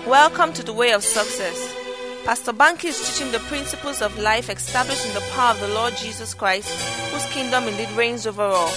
Welcome to the Way of Success. Pastor Banky is teaching the principles of life established in the power of the Lord Jesus Christ, whose kingdom indeed reigns over all.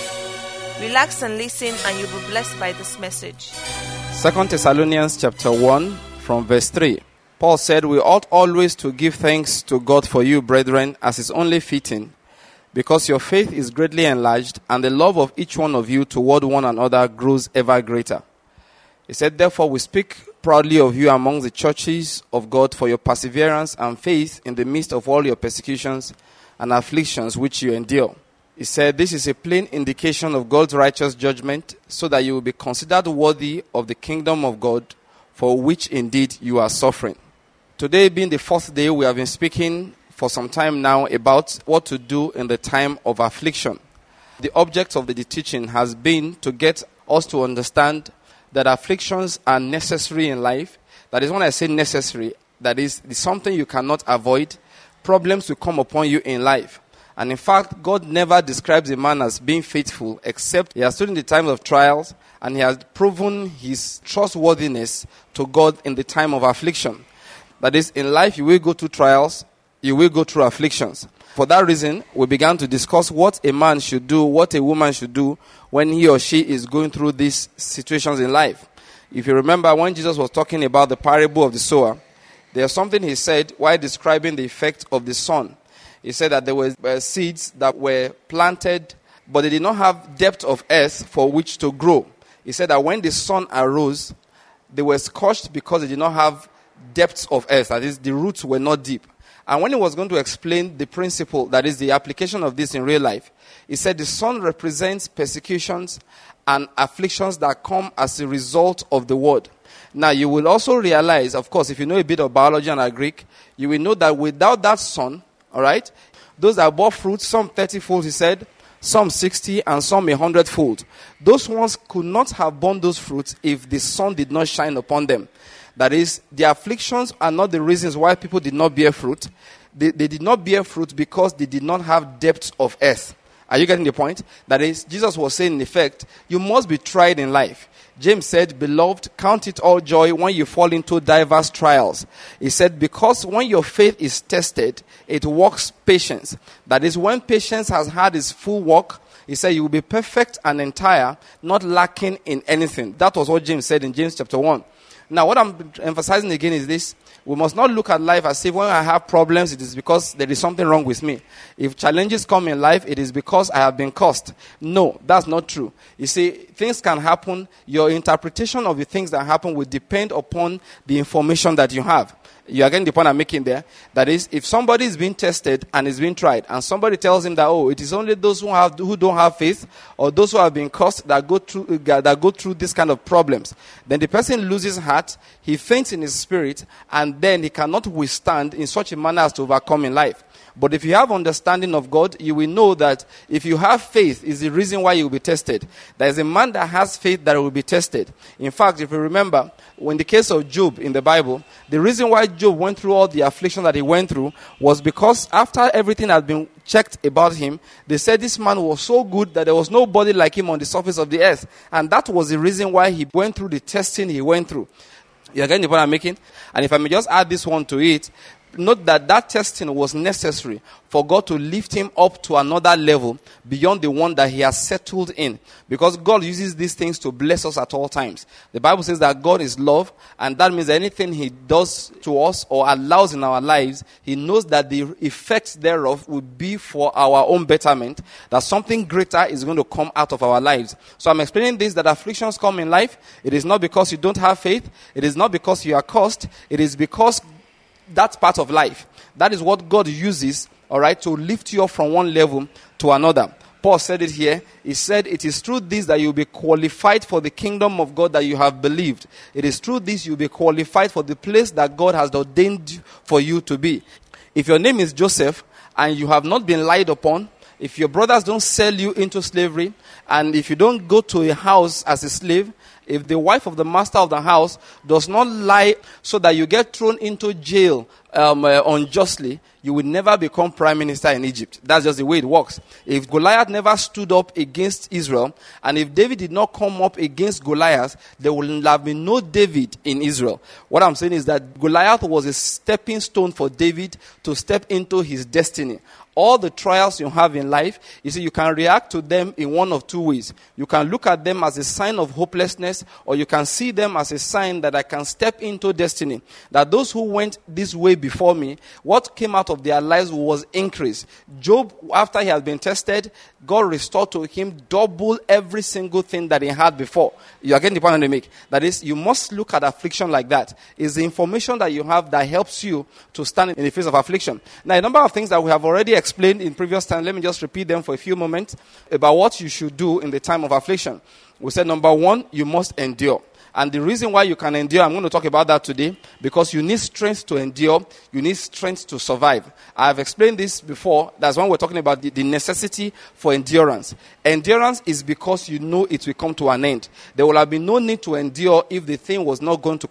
Relax and listen, and you'll be blessed by this message. 2 Thessalonians chapter 1 from verse 3. Paul said, "We ought always to give thanks to God for you, brethren, as is only fitting, because your faith is greatly enlarged, and the love of each one of you toward one another grows ever greater." He said, "Therefore we speak proudly of you among the churches of God for your perseverance and faith in the midst of all your persecutions and afflictions which you endure." He said, "This is a plain indication of God's righteous judgment, so that you will be considered worthy of the kingdom of God, for which indeed you are suffering." Today being the fourth day, we have been speaking for some time now about what to do in the time of affliction. The object of the teaching has been to get us to understand that afflictions are necessary in life. That is, when I say necessary, that is something you cannot avoid. Problems will come upon you in life. And in fact, God never describes a man as being faithful, except he has stood in the time of trials and he has proven his trustworthiness to God in the time of affliction. That is, in life you will go through trials, you will go through afflictions. For that reason, we began to discuss what a man should do, what a woman should do when he or she is going through these situations in life. If you remember, when Jesus was talking about the parable of the sower, there's something he said while describing the effect of the sun. He said that there were seeds that were planted, but they did not have depth of earth for which to grow. He said that when the sun arose, they were scorched because they did not have depths of earth. That is, the roots were not deep. And when he was going to explain the principle, that is the application of this in real life, he said the sun represents persecutions and afflictions that come as a result of the word. Now, you will also realize, of course, if you know a bit of biology and Greek, you will know that without that sun, all right, those that bore fruit, some 30-fold, he said, some 60, and some 100-fold. Those ones could not have borne those fruits if the sun did not shine upon them. That is, the afflictions are not the reasons why people did not bear fruit. They did not bear fruit because they did not have depth of earth. Are you getting the point? That is, Jesus was saying, in effect, you must be tried in life. James said, "Beloved, count it all joy when you fall into diverse trials." He said, because when your faith is tested, it works patience. That is, when patience has had its full work, he said, you will be perfect and entire, not lacking in anything. That was what James said in James chapter 1. Now, what I'm emphasizing again is this. We must not look at life as if when I have problems, it is because there is something wrong with me. If challenges come in life, it is because I have been cursed. No, that's not true. You see, things can happen. Your interpretation of the things that happen will depend upon the information that you have. You are getting the point I'm making there. That is, if somebody is being tested and is being tried, and somebody tells him that, oh, it is only those who don't have faith, or those who have been cursed that go through this kind of problems, then the person loses heart, he faints in his spirit, and then he cannot withstand in such a manner as to overcome in life. But if you have understanding of God, you will know that if you have faith is the reason why you will be tested. There is a man that has faith that will be tested. In fact, if you remember, in the case of Job in the Bible, the reason why Job went through all the affliction that he went through was because after everything had been checked about him, they said this man was so good that there was nobody like him on the surface of the earth. And that was the reason why he went through the testing he went through. You're getting the point I'm making? And if I may just add this one to it, note that testing was necessary for God to lift him up to another level beyond the one that he has settled in. Because God uses these things to bless us at all times. The Bible says that God is love, and that means anything he does to us or allows in our lives, he knows that the effects thereof will be for our own betterment, that something greater is going to come out of our lives. So I'm explaining this, that afflictions come in life. It is not because you don't have faith. It is not because you are cursed. It is because that's part of life. That is what God uses, all right, to lift you up from one level to another. Paul said it here. He said, it is through this that you'll be qualified for the kingdom of God that you have believed. It is through this you'll be qualified for the place that God has ordained for you to be. If your name is Joseph and you have not been lied upon, if your brothers don't sell you into slavery, and if you don't go to a house as a slave, if the wife of the master of the house does not lie so that you get thrown into jail unjustly, you will never become prime minister in Egypt. That's just the way it works. If Goliath never stood up against Israel, and if David did not come up against Goliath, there will have been no David in Israel. What I'm saying is that Goliath was a stepping stone for David to step into his destiny. All the trials you have in life, you see, you can react to them in one of two ways. You can look at them as a sign of hopelessness, or you can see them as a sign that I can step into destiny. That those who went this way before me, what came out of their lives was increase. Job, after he had been tested, God restored to him double every single thing that he had before. You are getting the point I'm trying to make. That is, you must look at affliction like that. It's the information that you have that helps you to stand in the face of affliction. Now, a number of things that we have already explained in previous time, let me just repeat them for a few moments about what you should do in the time of affliction. We said, number one, you must endure. And the reason why you can endure, I'm going to talk about that today, because you need strength to endure, you need strength to survive. I've explained this before. That's when we're talking about the necessity for endurance. Endurance is because you know it will come to an end. There will have been no need to endure if the thing was not going to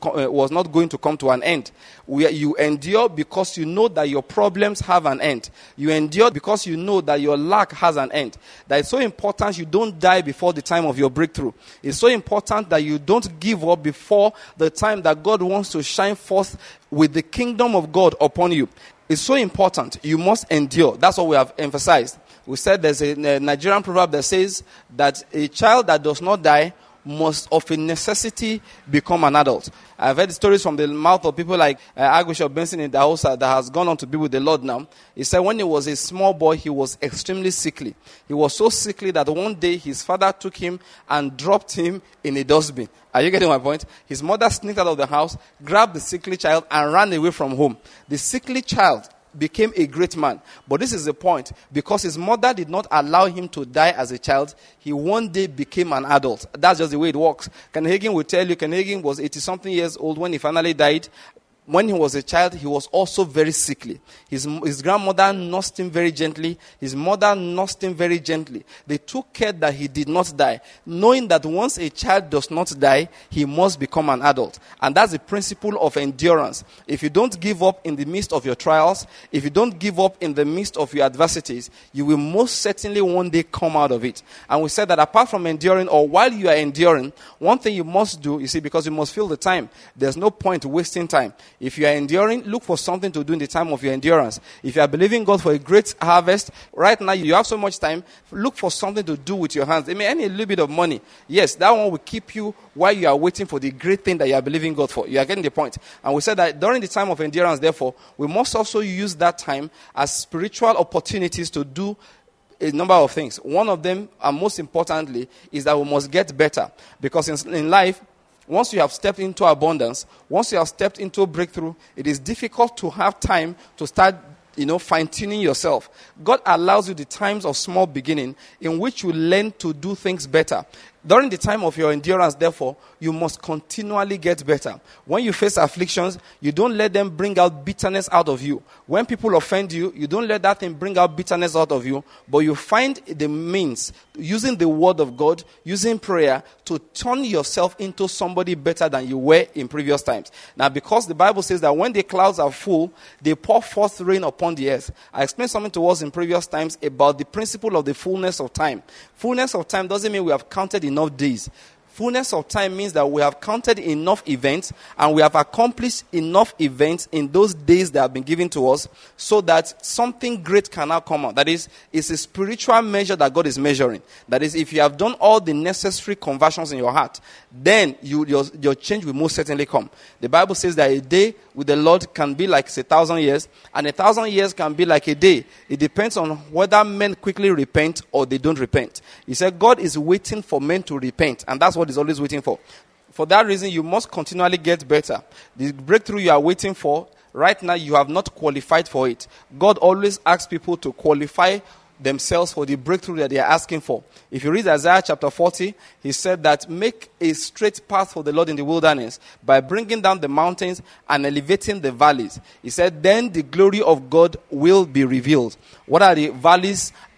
come to an end. You endure because you know that your problems have an end. You endure because you know that your lack has an end. That it's so important you don't die before the time of your breakthrough. It's so important that you don't give up before the time that God wants to shine forth with the kingdom of God upon you. It's so important. You must endure. That's what we have emphasized. We said there's a Nigerian proverb that says that a child that does not die must of a necessity become an adult. I've heard stories from the mouth of people like Archbishop Benson in Dahosa that has gone on to be with the Lord now. He said when he was a small boy, he was extremely sickly. He was so sickly that one day his father took him and dropped him in a dustbin. Are you getting my point? His mother sneaked out of the house, grabbed the sickly child, and ran away from home. The sickly child became a great man. But this is the point. Because his mother did not allow him to die as a child, he one day became an adult. That's just the way it works. Ken Hagin will tell you, Ken Hagin was 80-something years old when he finally died. When he was a child, he was also very sickly. His grandmother nursed him very gently. His mother nursed him very gently. They took care that he did not die, knowing that once a child does not die, he must become an adult. And that's the principle of endurance. If you don't give up in the midst of your trials, if you don't give up in the midst of your adversities, you will most certainly one day come out of it. And we said that apart from enduring, or while you are enduring, one thing you must do, you see, because you must fill the time. There's no point wasting time. If you are enduring, look for something to do in the time of your endurance. If you are believing God for a great harvest, right now you have so much time, look for something to do with your hands. It may earn a little bit of money. Yes, that one will keep you while you are waiting for the great thing that you are believing God for. You are getting the point. And we said that during the time of endurance, therefore, we must also use that time as spiritual opportunities to do a number of things. One of them, and most importantly, is that we must get better. Because in life, once you have stepped into abundance, once you have stepped into breakthrough, it is difficult to have time to start, fine-tuning yourself. God allows you the times of small beginning in which you learn to do things better. During the time of your endurance, therefore, you must continually get better. When you face afflictions, you don't let them bring out bitterness out of you. When people offend you, you don't let that thing bring out bitterness out of you, but you find the means, using the word of God, using prayer, to turn yourself into somebody better than you were in previous times. Now, because the Bible says that when the clouds are full, they pour forth rain upon the earth. I explained something to us in previous times about the principle of the fullness of time. Fullness of time doesn't mean we have counted enough days. Fullness of time means that we have counted enough events and we have accomplished enough events in those days that have been given to us so that something great can now come out. That is, it's a spiritual measure that God is measuring. That is, if you have done all the necessary conversions in your heart, then your change will most certainly come. The Bible says that a day with the Lord can be like 1,000 years, and 1,000 years can be like a day. It depends on whether men quickly repent or they don't repent. He said God is waiting for men to repent, and that's what he's always waiting for. For that reason, you must continually get better. The breakthrough you are waiting for, right now you have not qualified for it. God always asks people to qualify themselves for the breakthrough that they are asking for. If you read Isaiah chapter 40, he said that make a straight path for the Lord in the wilderness by bringing down the mountains and elevating the valleys. He said, then the glory of God will be revealed. What are the valleys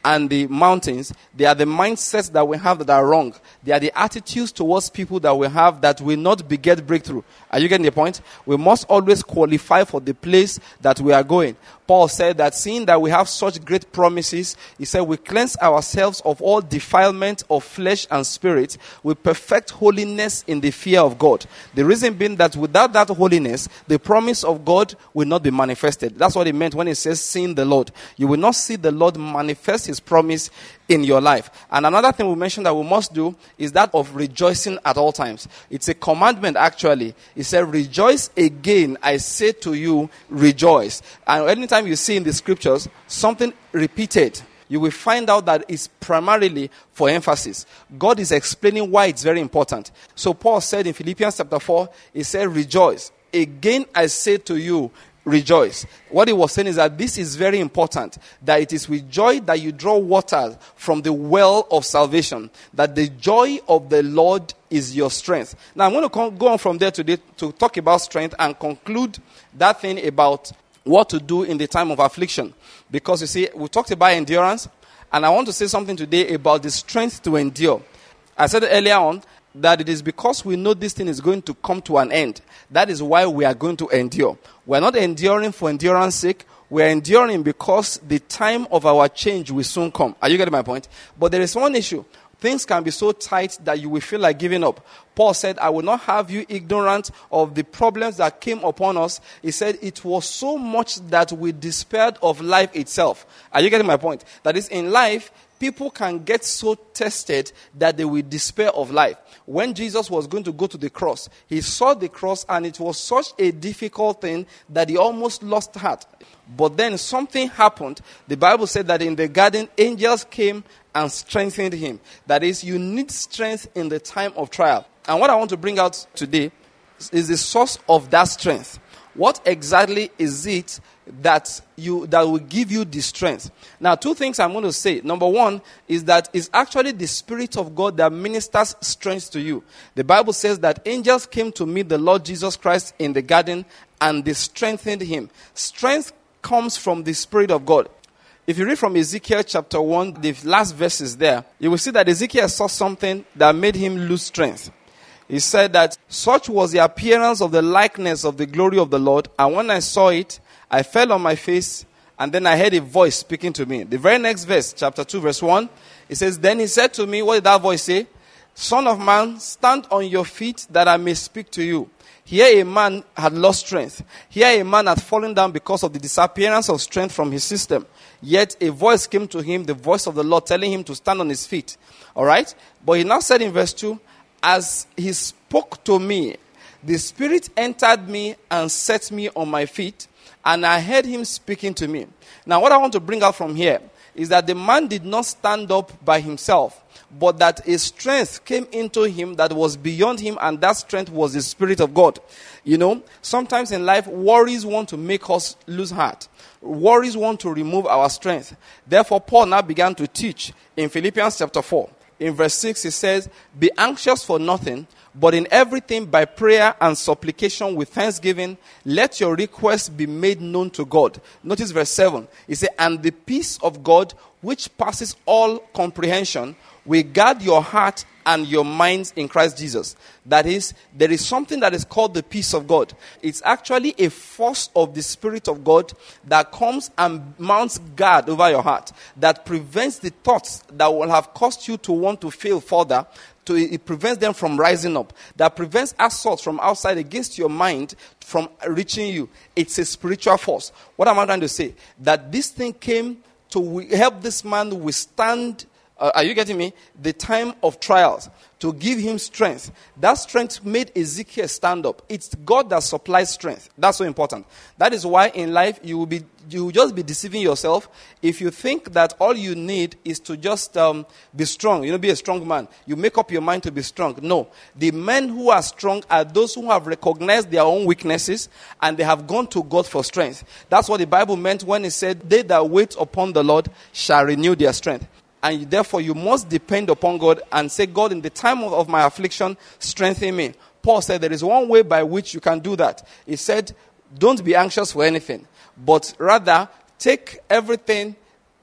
and the mountains, they are the mindsets that we have that are wrong. They are the attitudes towards people that we have that will not beget breakthrough. Are you getting the point? We must always qualify for the place that we are going. Paul said that seeing that we have such great promises, he said we cleanse ourselves of all defilement of flesh and spirit. We perfect holiness in the fear of God. The reason being that without that holiness, the promise of God will not be manifested. That's what it meant when it says seeing the Lord. You will not see the Lord manifest his promise in your life. And another thing we mentioned that we must do is that of rejoicing at all times. It's a commandment actually. It said, rejoice again, I say to you, rejoice. And anytime you see in the scriptures something repeated, you will find out that it's primarily for emphasis. God is explaining why it's very important. So Paul said in Philippians chapter 4, he said, rejoice. Again, I say to you, rejoice. What he was saying is that this is very important, that it is with joy that you draw water from the well of salvation, that the joy of the Lord is your strength. Now I'm going to go on from there today to talk about strength and conclude that thing about what to do in the time of affliction. Because you see, we talked about endurance, and I want to say something today about the strength to endure. I said earlier on that it is because we know this thing is going to come to an end. That is why we are going to endure. We are not enduring for endurance sake. We are enduring because the time of our change will soon come. Are you getting my point? But there is one issue. Things can be so tight that you will feel like giving up. Paul said, I will not have you ignorant of the problems that came upon us. He said, it was so much that we despaired of life itself. Are you getting my point? That is, in life, people can get so tested that they will despair of life. When Jesus was going to go to the cross, he saw the cross and it was such a difficult thing that he almost lost heart. But then something happened. The Bible said that in the garden, angels came and strengthened him. That is, you need strength in the time of trial. And what I want to bring out today is the source of that strength. What exactly is it that will give you the strength? Now, two things I'm going to say. Number one is that it's actually the Spirit of God that ministers strength to you. The Bible says that angels came to meet the Lord Jesus Christ in the garden and they strengthened him. Strength comes from the Spirit of God. If you read from Ezekiel chapter 1, the last verses there, you will see that Ezekiel saw something that made him lose strength. He said that such was the appearance of the likeness of the glory of the Lord. And when I saw it, I fell on my face, and then I heard a voice speaking to me. The very next verse, chapter 2, verse 1, it says, then he said to me, what did that voice say? Son of man, stand on your feet that I may speak to you. Here a man had lost strength. Here a man had fallen down because of the disappearance of strength from his system. Yet a voice came to him, the voice of the Lord, telling him to stand on his feet. All right? But he now said in verse 2, as he spoke to me, the Spirit entered me and set me on my feet, and I heard him speaking to me. Now, what I want to bring out from here is that the man did not stand up by himself, but that a strength came into him that was beyond him, and that strength was the Spirit of God. You know, sometimes in life, worries want to make us lose heart. Worries want to remove our strength. Therefore, Paul now began to teach in Philippians chapter 4. In verse 6, he says, be anxious for nothing, but in everything by prayer and supplication with thanksgiving, let your requests be made known to God. Notice verse 7. He said, and the peace of God, which passes all comprehension, will guard your heart and your minds in Christ Jesus. That is, there is something that is called the peace of God. It's actually a force of the Spirit of God that comes and mounts guard over your heart, that prevents the thoughts that will have caused you to want to fail further. It prevents them from rising up. That prevents assaults from outside against your mind from reaching you. It's a spiritual force. What am I trying to say? That this thing came to help this man withstand, are you getting me? The time of trials, to give him strength. That strength made Ezekiel stand up. It's God that supplies strength. That's so important. That is why in life you will just be deceiving yourself if you think that all you need is to just be strong. Be a strong man. You make up your mind to be strong. No. The men who are strong are those who have recognized their own weaknesses and they have gone to God for strength. That's what the Bible meant when it said, they that wait upon the Lord shall renew their strength. And therefore, you must depend upon God and say, God, in the time of my affliction, strengthen me. Paul said there is one way by which you can do that. He said, don't be anxious for anything, but rather take everything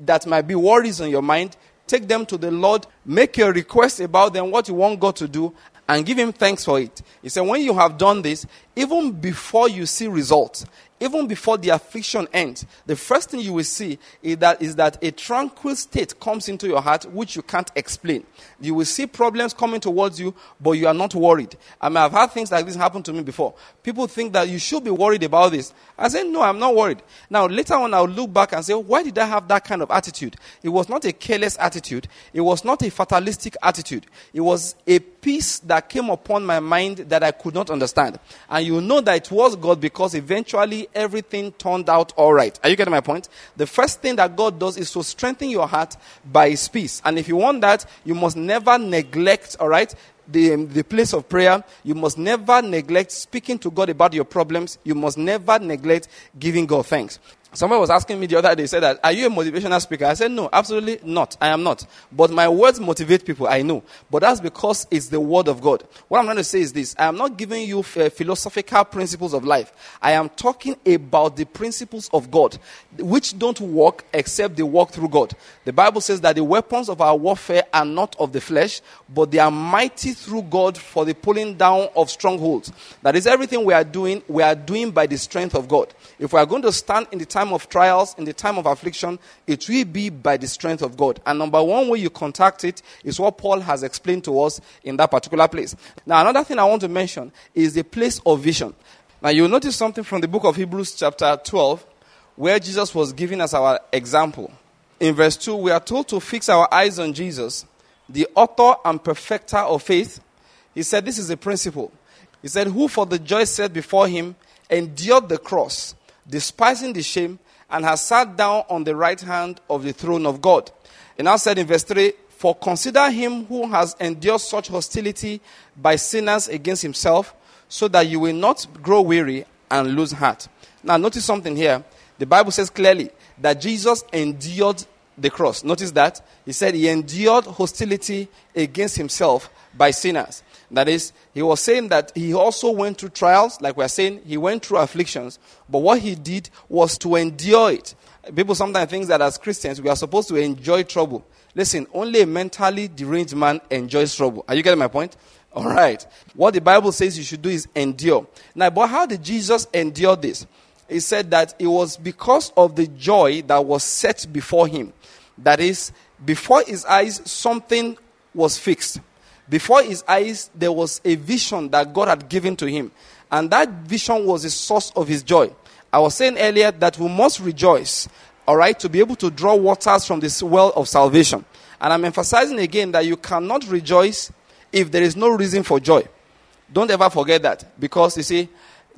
that might be worries on your mind, take them to the Lord, make a request about them, what you want God to do, and give him thanks for it. He said, when you have done this, even before you see results, even before the affliction ends, the first thing you will see is that a tranquil state comes into your heart which you can't explain. You will see problems coming towards you, but you are not worried. I mean, I've had things like this happen to me before. People think that you should be worried about this. I say, no, I'm not worried. Now, later on, I'll look back and say, why did I have that kind of attitude? It was not a careless attitude. It was not a fatalistic attitude. It was a peace that came upon my mind that I could not understand. And you know that it was God because eventually everything turned out all right. Are you getting my point? The first thing that God does is to strengthen your heart by his peace. And if you want that, you must never neglect, all right, the place of prayer. You must never neglect speaking to God about your problems. You must never neglect giving God thanks. Somebody was asking me the other day, said that, are you a motivational speaker? I said, no, absolutely not. I am not. But my words motivate people, I know. But that's because it's the word of God. What I'm trying to say is this. I am not giving you philosophical principles of life. I am talking about the principles of God, which don't work except they work through God. The Bible says that the weapons of our warfare are not of the flesh, but they are mighty through God for the pulling down of strongholds. That is, everything we are doing by the strength of God. If we are going to stand in the time of trials, in the time of affliction, it will be by the strength of God. And number one way you contact it is what Paul has explained to us in that particular place. Now, another thing I want to mention is the place of vision. Now, you'll notice something from the book of Hebrews chapter 12, where Jesus was giving us our example. In verse 2, we are told to fix our eyes on Jesus, the author and perfecter of faith. He said, this is a principle. He said, who for the joy set before him endured the cross, despising the shame, and has sat down on the right hand of the throne of God. And now said in verse 3, for consider him who has endured such hostility by sinners against himself, so that you will not grow weary and lose heart. Now notice something here. The Bible says clearly that Jesus endured the cross. Notice that. He said he endured hostility against himself by sinners. That is, he was saying that he also went through trials, like we are saying, he went through afflictions, but what he did was to endure it. People sometimes think that as Christians, we are supposed to enjoy trouble. Listen, only a mentally deranged man enjoys trouble. Are you getting my point? All right. What the Bible says you should do is endure. Now, but how did Jesus endure this? He said that it was because of the joy that was set before him. That is, before his eyes, something was fixed. Before his eyes, there was a vision that God had given to him. And that vision was the source of his joy. I was saying earlier that we must rejoice, all right, to be able to draw waters from this well of salvation. And I'm emphasizing again that you cannot rejoice if there is no reason for joy. Don't ever forget that. Because, you see,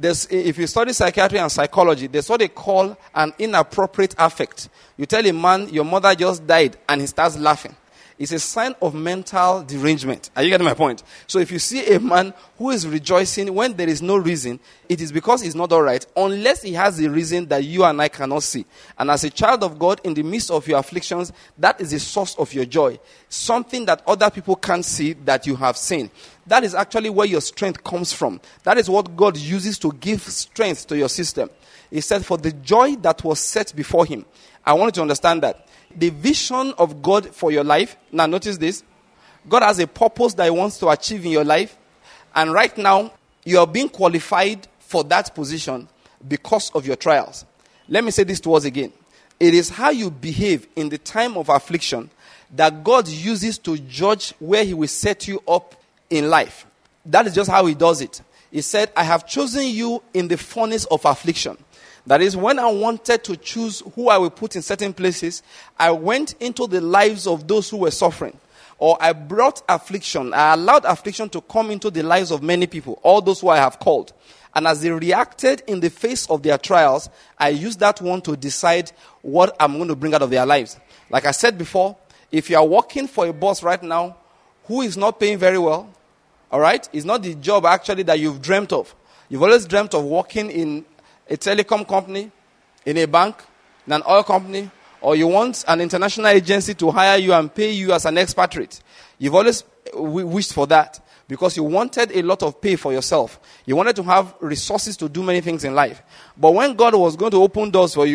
if you study psychiatry and psychology, there's what they call an inappropriate affect. You tell a man, your mother just died, and he starts laughing. It's a sign of mental derangement. Are you getting my point? So if you see a man who is rejoicing when there is no reason, it is because he's not all right, unless he has a reason that you and I cannot see. And as a child of God, in the midst of your afflictions, that is the source of your joy. Something that other people can't see that you have seen. That is actually where your strength comes from. That is what God uses to give strength to your system. He said, for the joy that was set before him. I want you to understand that. The vision of God for your life. Now notice this. God has a purpose that he wants to achieve in your life. And right now, you are being qualified for that position because of your trials. Let me say this to us again. It is how you behave in the time of affliction that God uses to judge where he will set you up in life. That is just how he does it. He said, I have chosen you in the furnace of affliction. That is, when I wanted to choose who I will put in certain places, I went into the lives of those who were suffering. Or I brought affliction. I allowed affliction to come into the lives of many people, all those who I have called. And as they reacted in the face of their trials, I used that one to decide what I'm going to bring out of their lives. Like I said before, if you are working for a boss right now who is not paying very well, all right, it's not the job actually that you've dreamt of. You've always dreamt of working in a telecom company, in a bank, in an oil company, or you want an international agency to hire you and pay you as an expatriate. You've always wished for that because you wanted a lot of pay for yourself. You wanted to have resources to do many things in life. But when God was going to open doors for you,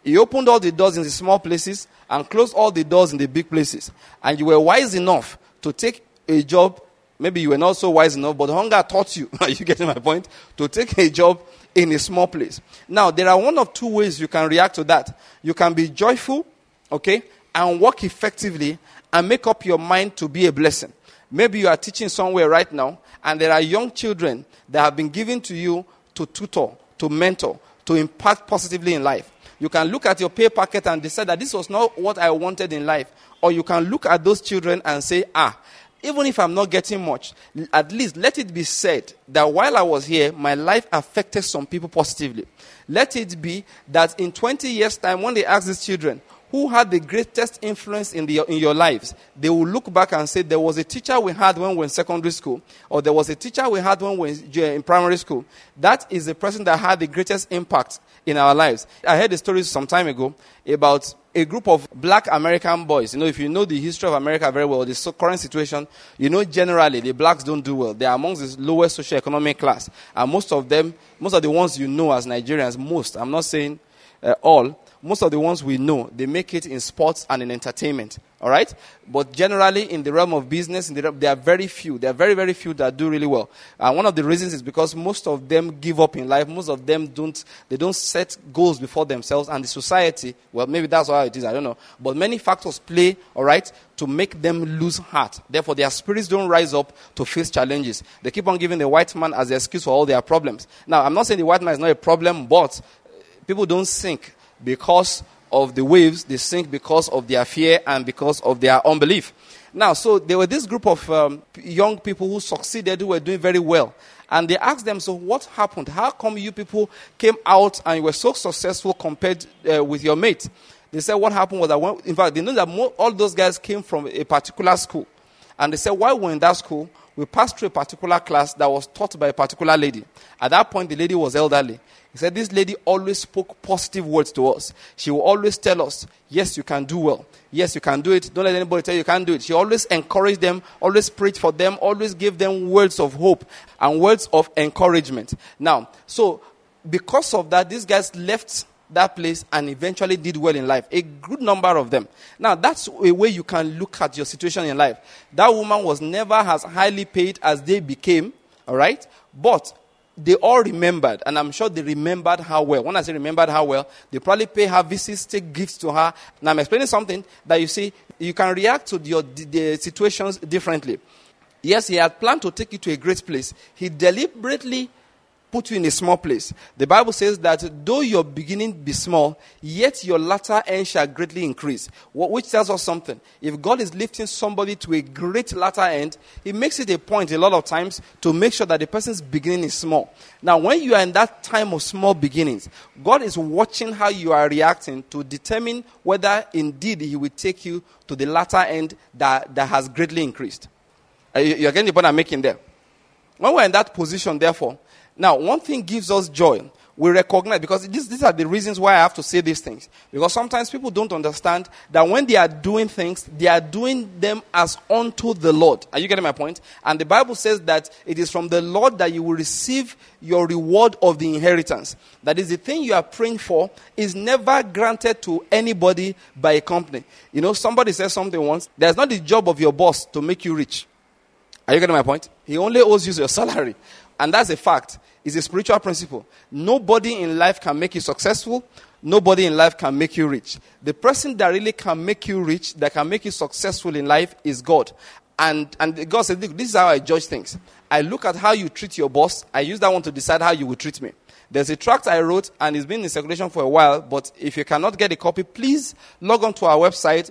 He opened all the doors in the small places and closed all the doors in the big places. And you were wise enough to take a job. Maybe you were not so wise enough, but hunger taught you. Are you getting my point? To take a job in a small place. Now, there are one of two ways you can react to that. You can be joyful, okay, and work effectively and make up your mind to be a blessing. Maybe you are teaching somewhere right now, and there are young children that have been given to you to tutor, to mentor, to impact positively in life. You can look at your pay packet and decide that this was not what I wanted in life. Or you can look at those children and say, even if I'm not getting much, at least let it be said that while I was here, my life affected some people positively. Let it be that in 20 years' time, when they ask these children, who had the greatest influence in your lives, they will look back and say, there was a teacher we had when we were in secondary school, or there was a teacher we had when we were in primary school. That is the person that had the greatest impact in our lives. I heard a story some time ago about a group of black American boys. If you know the history of America very well, the current situation, generally the blacks don't do well. They are amongst the lowest socioeconomic class. And most of the ones you know as Nigerians, I'm not saying all, most of the ones we know, they make it in sports and in entertainment. All right? But generally, in the realm of business, there are very few. There are very, very few that do really well. And one of the reasons is because most of them give up in life. Most of them don't set goals before themselves. And the society, well, maybe that's how it is, I don't know. But many factors play, all right, to make them lose heart. Therefore, their spirits don't rise up to face challenges. They keep on giving the white man as the excuse for all their problems. Now, I'm not saying the white man is not a problem, but people don't sink because of the waves. They sink because of their fear and because of their unbelief. Now, so there were this group of young people who succeeded, who were doing very well. And they asked them, so what happened? How come you people came out and you were so successful compared with your mates? They said what happened was that, in fact, they know that all those guys came from a particular school. And they said while we were in that school, we passed through a particular class that was taught by a particular lady. At that point, the lady was elderly. He said this lady always spoke positive words to us. She will always tell us, yes, you can do well. Yes, you can do it. Don't let anybody tell you can't do it. She always encouraged them, always preached for them, always gave them words of hope and words of encouragement. Now, so because of that, these guys left that place and eventually did well in life. A good number of them. Now, that's a way you can look at your situation in life. That woman was never as highly paid as they became, all right? But they all remembered, and I'm sure they remembered her well. When I say remembered her well, they probably pay her visits, take gifts to her. Now, I'm explaining something that you see, you can react to the situations differently. Yes, he had planned to take you to a great place. He deliberately put you in a small place. The Bible says that though your beginning be small, yet your latter end shall greatly increase. Which tells us something. If God is lifting somebody to a great latter end, He makes it a point a lot of times to make sure that the person's beginning is small. Now, when you are in that time of small beginnings, God is watching how you are reacting to determine whether indeed He will take you to the latter end that has greatly increased. You're getting the point I'm making there. When we're in that position, therefore, now, one thing gives us joy. We recognize, because these are the reasons why I have to say these things. Because sometimes people don't understand that when they are doing things, they are doing them as unto the Lord. Are you getting my point? And the Bible says that it is from the Lord that you will receive your reward of the inheritance. That is, the thing you are praying for is never granted to anybody by a company. Somebody said something once. There's not the job of your boss to make you rich. Are you getting my point? He only owes you your salary. And that's a fact. It's a spiritual principle. Nobody in life can make you successful. Nobody in life can make you rich. The person that really can make you rich, that can make you successful in life, is God. And God said, look, this is how I judge things. I look at how you treat your boss. I use that one to decide how you will treat me. There's a tract I wrote, and it's been in circulation for a while, but if you cannot get a copy, please log on to our website,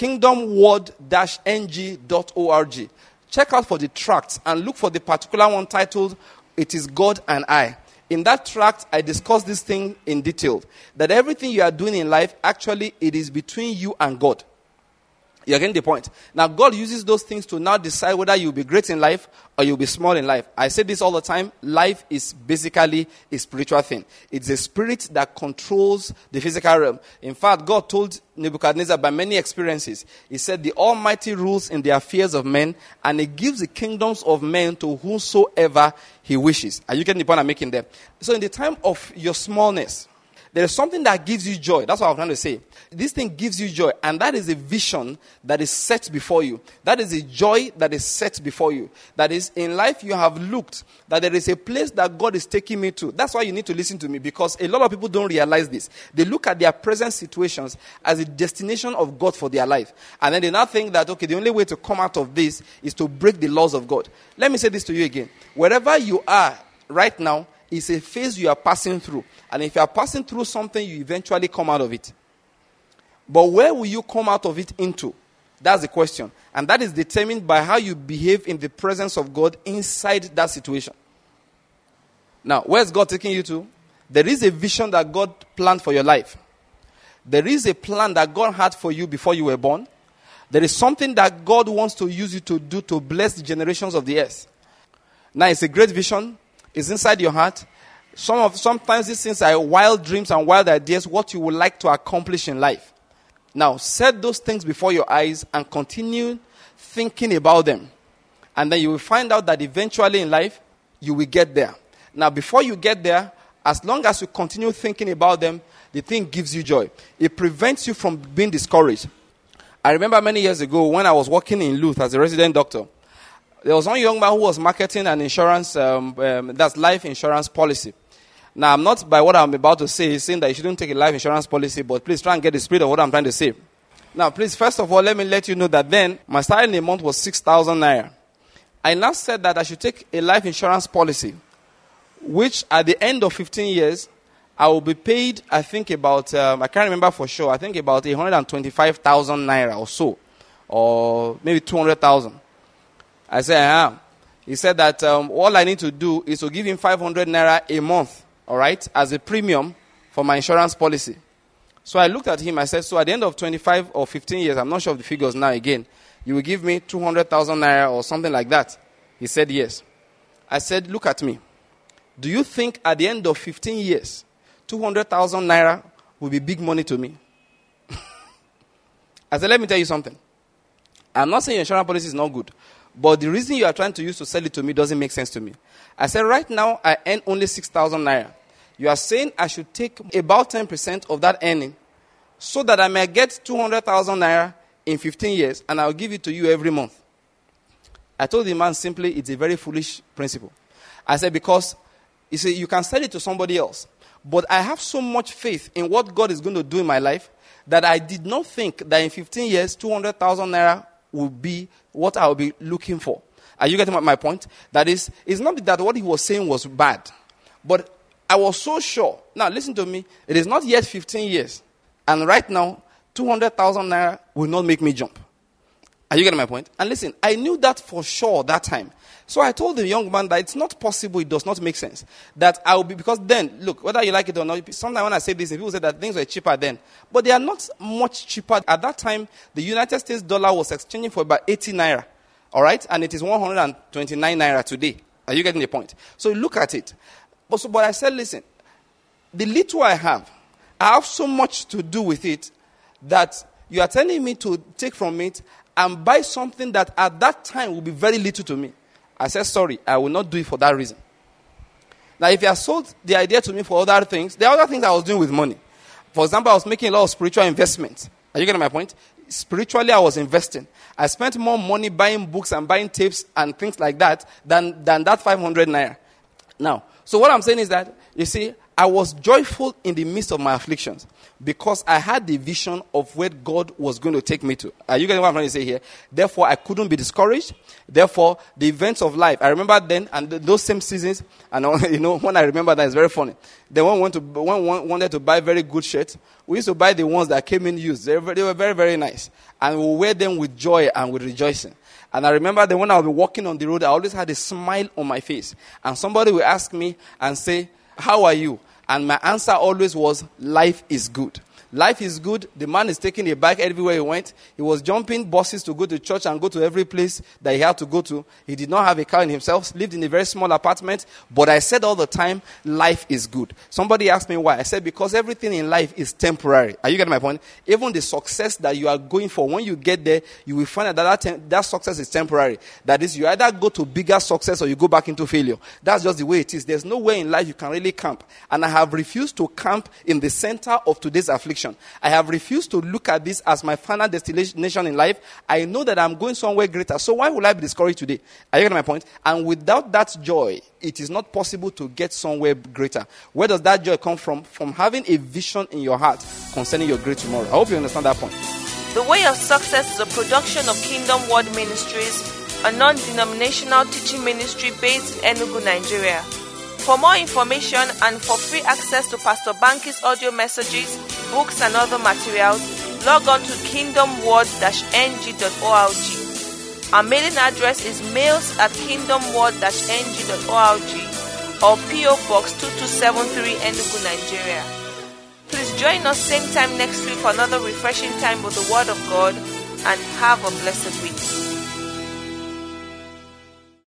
kingdomword-ng.org. Check out for the tract and look for the particular one titled, It is God and I. In that tract, I discuss this thing in detail. That everything you are doing in life, actually, it is between you and God. You're getting the point. Now, God uses those things to now decide whether you'll be great in life or you'll be small in life. I say this all the time. Life is basically a spiritual thing. It's a spirit that controls the physical realm. In fact, God told Nebuchadnezzar by many experiences, He said, the Almighty rules in the affairs of men, and He gives the kingdoms of men to whomsoever He wishes. Are you getting the point I'm making there? So in the time of your smallness, There is something that gives you joy. That's what I'm trying to say. This thing gives you joy, and that is a vision that is set before you. That is a joy that is set before you. That is, in life you have looked that there is a place that God is taking me to. That's why you need to listen to me, because a lot of people don't realize this. They look at their present situations as a destination of God for their life. And then they now think that, okay, the only way to come out of this is to break the laws of God. Let me say this to you again. Wherever you are right now is a phase you are passing through. And if you are passing through something, you eventually come out of it. But where will you come out of it into? That's the question. And that is determined by how you behave in the presence of God inside that situation. Now, where's God taking you to? There is a vision that God planned for your life. There is a plan that God had for you before you were born. There is something that God wants to use you to do to bless the generations of the earth. Now, it's a great vision. It's inside your heart. Sometimes these things are wild dreams and wild ideas, what you would like to accomplish in life. Now, set those things before your eyes and continue thinking about them. And then you will find out that eventually in life, you will get there. Now, before you get there, as long as you continue thinking about them, the thing gives you joy. It prevents you from being discouraged. I remember many years ago when I was working in Luth as a resident doctor, there was one young man who was marketing an insurance, that's life insurance policy. Now, I'm not, by what I'm about to say, saying that you shouldn't take a life insurance policy, but please try and get the spirit of what I'm trying to say. Now, please, first of all, let me let you know that then my salary in a month was 6,000 naira. I now said that I should take a life insurance policy, which at the end of 15 years, I will be paid, I think about, I can't remember for sure, I think about 125,000 naira or so, or maybe 200,000. I said, I am. He said that all I need to do is to give him 500 naira a month, all right, as a premium for my insurance policy. So I looked at him, I said, so at the end of 25 or 15 years, I'm not sure of the figures now again, you will give me 200,000 naira or something like that. He said, yes. I said, look at me. Do you think at the end of 15 years, 200,000 naira will be big money to me? I said, let me tell you something. I'm not saying your insurance policy is not good, but the reason you are trying to use to sell it to me doesn't make sense to me. I said, right now, I earn only 6,000 naira. You are saying I should take about 10% of that earning so that I may get 200,000 naira in 15 years and I'll give it to you every month. I told the man simply, it's a very foolish principle. I said, because you see, you can sell it to somebody else, but I have so much faith in what God is going to do in my life that I did not think that in 15 years, 200,000 naira will be what I will be looking for. Are you getting my point? That is, it's not that what he was saying was bad, but I was so sure. Now, listen to me. It is not yet 15 years. And right now, 200,000 naira will not make me jump. Are you getting my point? And listen, I knew that for sure that time. So I told the young man that it's not possible, it does not make sense. That I will be, because then, look, whether you like it or not, sometimes when I say this, people say that things were cheaper then. But they are not much cheaper. At that time, the United States dollar was exchanging for about 80 naira. All right? And it is 129 naira today. Are you getting the point? So look at it. But I said, listen, the little I have so much to do with it that you are telling me to take from it and buy something that at that time will be very little to me. I said, sorry, I will not do it for that reason. Now, if you have sold the idea to me for other things, there are other things I was doing with money. For example, I was making a lot of spiritual investments. Are you getting my point? Spiritually, I was investing. I spent more money buying books and buying tapes and things like that than that 500 naira. Now, so what I'm saying is that, you see, I was joyful in the midst of my afflictions because I had the vision of where God was going to take me to. Are you getting what I'm trying to say here? Therefore, I couldn't be discouraged. Therefore, the events of life, I remember then, and those same seasons, and you know, when I remember that, it's very funny. Then when one wanted to buy very good shirts, we used to buy the ones that came in used. They were very, very nice. And we wear them with joy and with rejoicing. And I remember that when I would be walking on the road, I always had a smile on my face. And somebody would ask me and say, how are you? And my answer always was, life is good. Life is good. The man is taking a bike everywhere he went. He was jumping buses to go to church and go to every place that he had to go to. He did not have a car in himself, lived in a very small apartment. But I said all the time, life is good. Somebody asked me why. I said, because everything in life is temporary. Are you getting my point? Even the success that you are going for, when you get there, you will find that success is temporary. That is, you either go to bigger success or you go back into failure. That's just the way it is. There's no way in life you can really camp. And I have refused to camp in the center of today's affliction. I have refused to look at this as my final destination in life. I know that I'm going somewhere greater. So why will I be discouraged today? Are you getting my point? And without that joy, it is not possible to get somewhere greater. Where does that joy come from? From having a vision in your heart concerning your great tomorrow. I hope you understand that point. The Way of Success is a production of Kingdom Word Ministries, a non-denominational teaching ministry based in Enugu, Nigeria. For more information and for free access to Pastor Banky's audio messages, books and other materials, log on to kingdomword-ng.org. Our mailing address is mails@kingdomword-ng.org or PO Box 2273 Enugu, Nigeria. Please join us same time next week for another refreshing time with the Word of God, and have a blessed week.